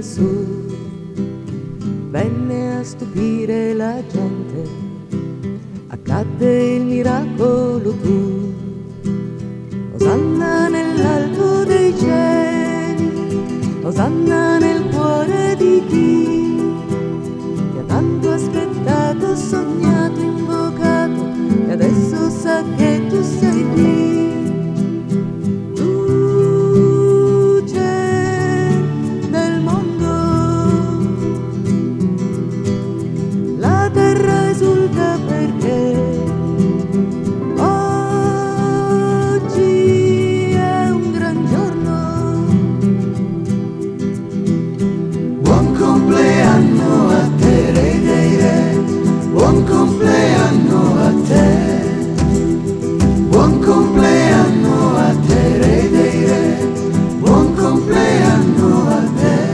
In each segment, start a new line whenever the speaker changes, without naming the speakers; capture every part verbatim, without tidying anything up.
sud venne a stupire la gente, accadde il miracolo tu. Osanna nell'alto dei cieli, osanna nel cuore di chi ti ha tanto aspettato, sognato, invocato e adesso sa che tu sei qui.
Buon compleanno a te, buon compleanno a te, re dei re, buon compleanno a te.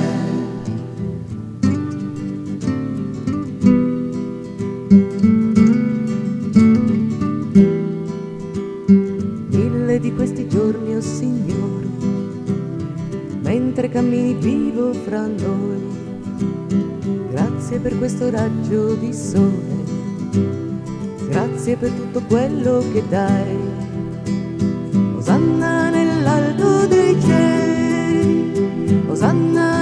Mille di questi giorni, oh Signore, mentre cammini vivo fra noi, grazie per questo raggio di sole, grazie per tutto quello che dai. Osanna nell'alto dei cieli, osanna